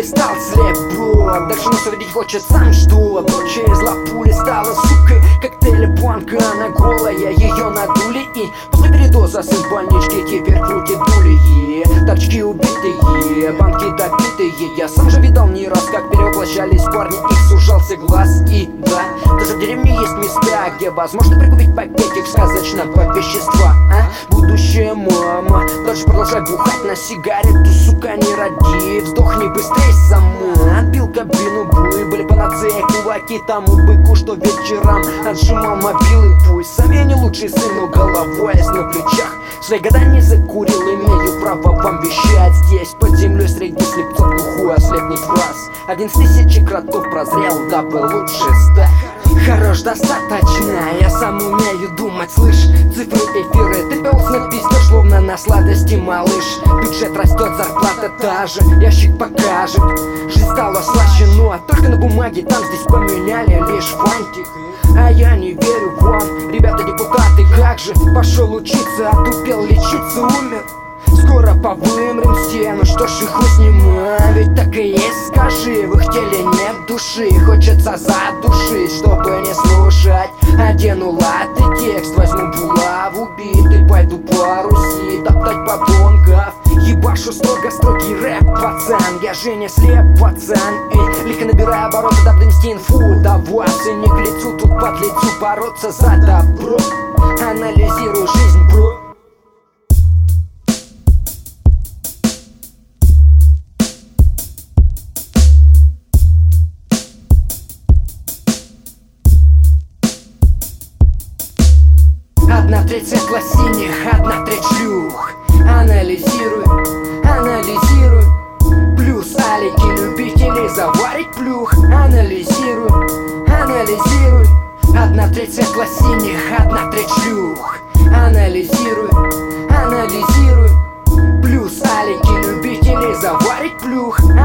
стал слеп, бро. Дальше носа видеть хочет сам, что дочь из лапули стала сукой. Коктейли планка, она голая, ее надули. И после передоза сын в больничке теперь крутит дули. Торчки убитые, банки допитые. Я сам же видал не раз, как перевоплощались парни, их сужался глаз. И да, даже в деревне есть места, где возможно прикупить пакетик сказочного вещества. Будущая мама, дальше продолжай бухать на сигарету, сука, не роди. Вздохни быстрей сама. Отбил кабину буй, были панацеи, кулаки тому быку, что вечером отжимал мобилы. Пусть сам я не лучший сын, но головой на плечах. Свои года не закурил, имею право вам вещать. Здесь под землей среди слепцов глухой ослепнет раз. 11 000 кротов прозрел, дабы лучше стать. Хорош, достаточно, я сам умею думать, слышь. Цифры, эфиры, ты пёлс на пиздёж, словно на сладости, малыш. Бюджет растет, зарплата та же, ящик покажет. Жизнь стала слаще, но только на бумаге, там здесь поменяли лишь фантик. А я не верю вам, ребята депутаты, как же? Пошел учиться, отупел, лечиться, умер. Скоро повымрем стену, что ж и хуй с ним, ведь так и есть, скажи. В их теле нет души, хочется задушить, чтобы не слушать. Одену латый текст, возьму булаву битый, пойду по Руси топтать подонков. Ебашу строгий рэп, пацан, я же не слеп, пацан. И лихо набираю обороты, дабы донести инфу до вас. И не к лицу, тут под лицу бороться за добро. Анализирую жизнь, бро. Одна треть светло-синих, одна треть шлюх. Анализируй, анализируй. Плюс алики, любители заварить плюх. Анализируй, анализируй. Одна треть светло-синих, одна треть шлюх. Анализируй, анализируй. Плюс алики, любители заварить плюх.